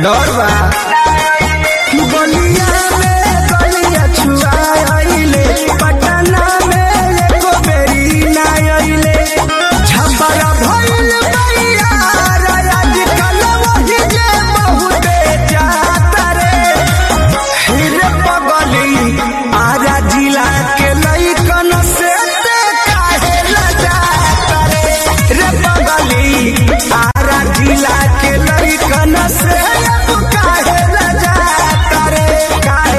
डर बा गलिया में गलिया छुआइले पटना में एको बेरी ना आइले झपरा भइल भैया आजकल वही जे बहुते जाता रे हिरे पगली आरा जिला के लइकन से ते काहे लजाता रे पगली आरा जिला के लइकन से काहे लजाता रे काहे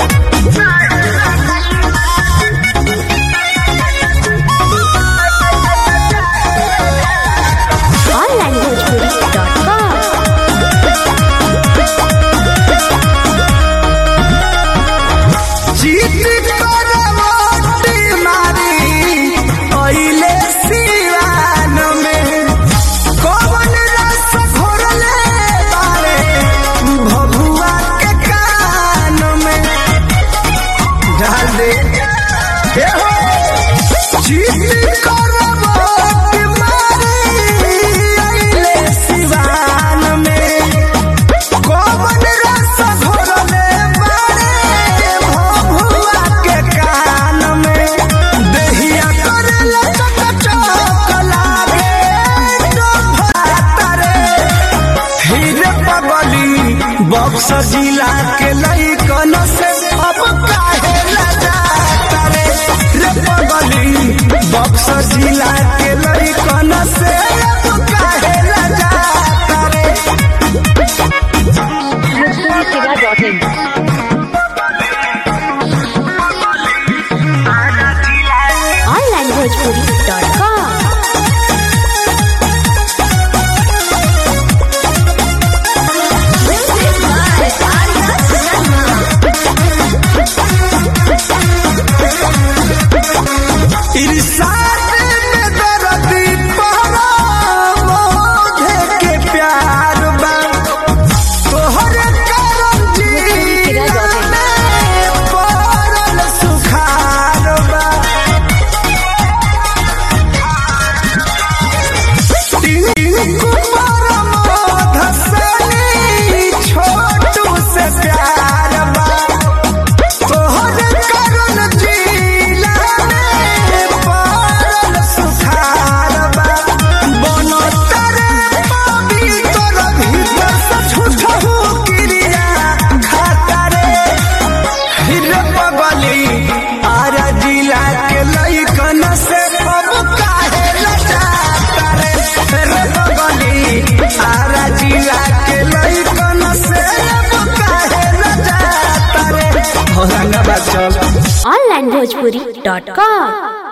जीत करवटी मारी ओइले सिवान में कौन रस घोरले बारे भभुआ के कान में डाल दे हे हो जीत करवटी मारी ओइले सिवान में कौन रस घोरले बारे भभुआ के कान में दहिया करले चकचक लागे डोभाता रे हिरे पगली बक्सर जिला के लइकन से अब काहे लजाता रे पगली बक्सर जिला के लइकन से अब काहे लजाता रे इरशाद में दर्दी पहरा मोधे के प्यार बा तोहरे करम जिला में पड़ल सुखार बा टिंकू परमोध सनी छोटू से प्यार बा तोहरे करम जिला में पड़ल सुखार बा बनतर पवित्र भीतर से झूठहू क्रिया खाता रे हिरे पगली आरा जिला के लइकन से अब काहे लजाता रे पगली आरा जिला के लइकन से अब काहे लजाता रे औरंगाबाद चल onlinebhojpuri.com